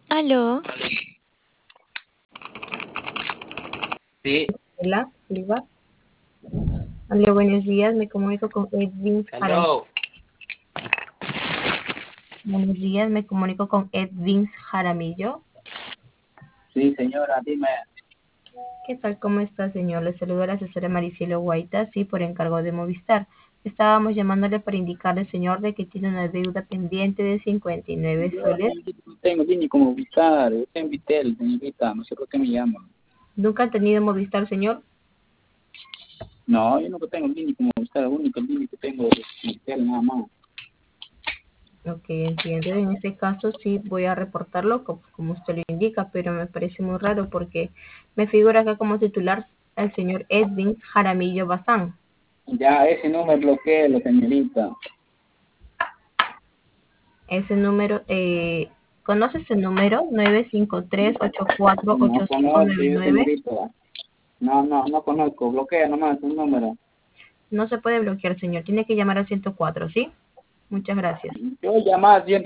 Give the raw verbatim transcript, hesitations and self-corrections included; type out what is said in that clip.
Aló, Sí, Hola, Oliva. Hola, buenos días. Me comunico con Edwin Jaramillo. hello. Buenos días, me comunico con Edwin Jaramillo. Sí, señora, dime. ¿Qué tal? ¿Cómo está, señor? Le saluda la asesora Maricielo Guaita, sí, por encargo de Movistar. Estábamos llamándole para indicarle, señor, de que tiene una deuda pendiente de cincuenta y nueve Yo, soles. señorita, no tengo ni como ubicar. Yo tengo Vitel, señorita. No sé por qué me llaman. ¿Nunca ha tenido Movistar, señor? No, yo no tengo ni como ubicar. El único línea que tengo es Vitel, nada más. Ok, entiendo. En este caso sí voy a reportarlo co- como usted lo indica, pero me parece muy raro porque me figura acá como titular el señor Edwin Jaramillo Bazán. Ya, ese no me bloquea, la señorita. Ese número, eh, ¿conoce ese número? nueve cinco tres, ocho cuatro, No ocho cinco conozco nueve yo, nueve. señorita. No, no, no conozco. Bloquea nomás un número. No se puede bloquear, señor. Tiene que llamar al ciento cuatro, ¿sí? Muchas gracias. Yo llamaba